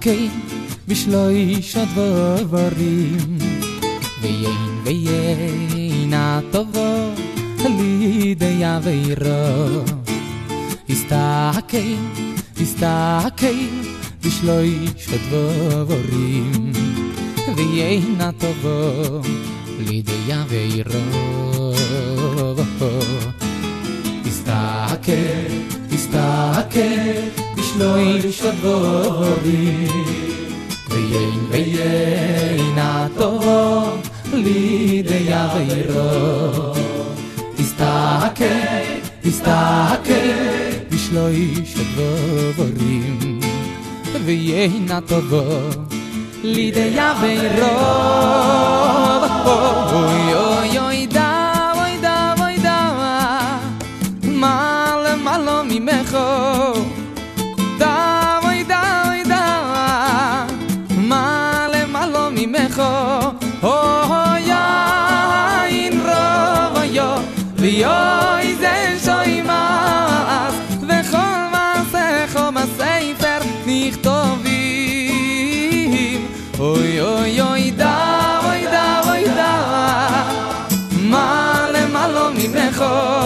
הסתכל בשלוש הדברים ויין הטובו לידי עבירו הסתכל בשלוש הדברים ויין הטובו לידי עבירו הסתכל בשלוש הדברים ויין הטובו לידי עבירו הסתכל בשלוש הדברים ויין הטובו לידי עבירו אוי אוי אוי דא מה לא ממך דא מה לא ממך אוי אין רוב ויוי זה שוימאס וכל מעשיך בספר נכתובים אוי אוי אוי דא מה לא ממך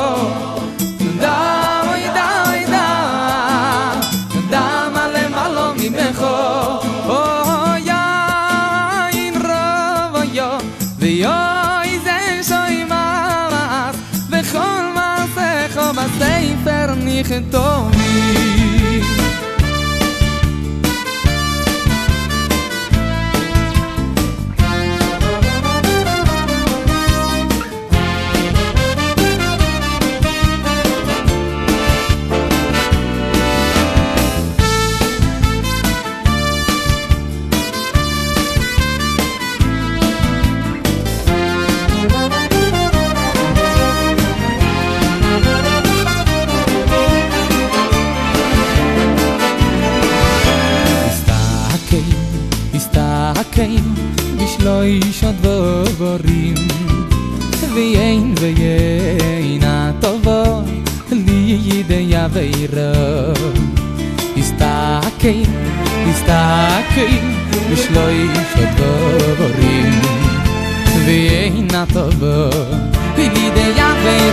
דא מה לא ממך אוי אין רוב ויוי זה שוימאס וכל מעשיך בספר נכתובים בשלוש הדברים ויין הטובו לידי עבירו הסתכל בשלוש הדברים ויין הטובו לידי עבירו